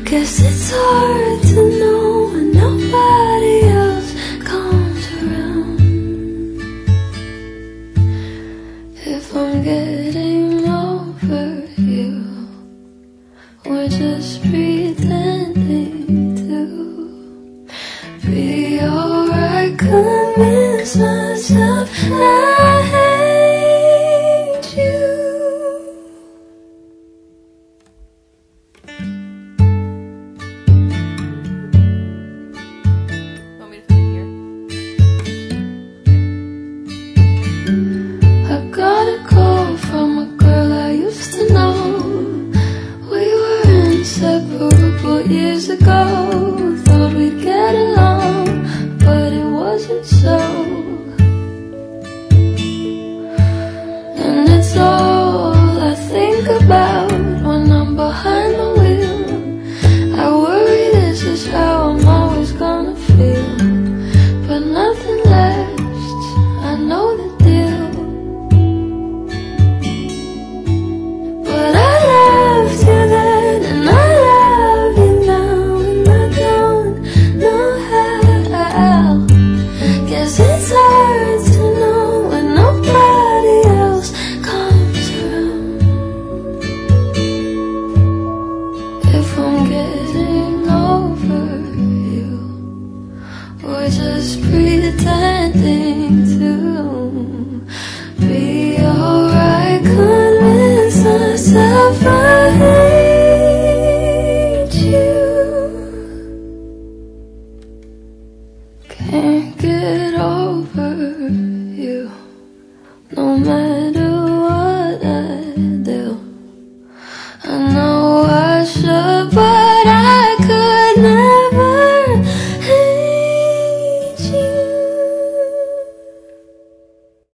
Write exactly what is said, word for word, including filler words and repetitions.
Guess it's hard to know when nobody else comes around. If I'm getting over you, we're just pretending to be alright. Convince myself I hate you. Got a call from a girl I used to know. We were inseparable years ago.